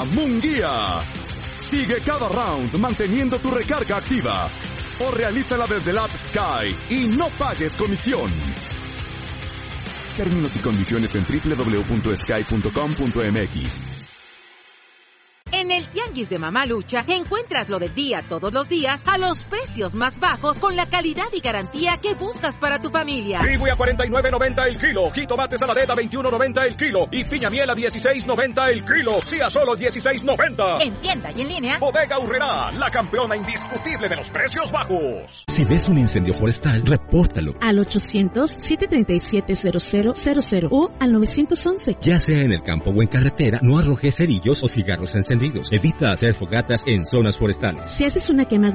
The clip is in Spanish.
Munguía. Sigue cada round manteniendo tu recarga activa. O realízala desde el app Sky y no pagues comisión. Términos y condiciones en www.sky.com.mx. En el Tianguis de Mamalucha encuentras lo del día todos los días a los precios más bajos con la calidad y garantía que buscas para tu familia. Kiwi a $49.90 el kilo, jitomate saladeta a $21.90 el kilo y piña miel a $16.90 el kilo. Sí, a solo $16.90. En tienda y en línea. Bodega Aurrerá, la campeona indiscutible de los precios bajos. Si ves un incendio forestal, repórtalo. Al 800-737-0000 o al 911. Ya sea en el campo o en carretera, no arrojes cerillos o cigarros encendidos. Evita hacer fogatas en zonas forestales. Si haces una quema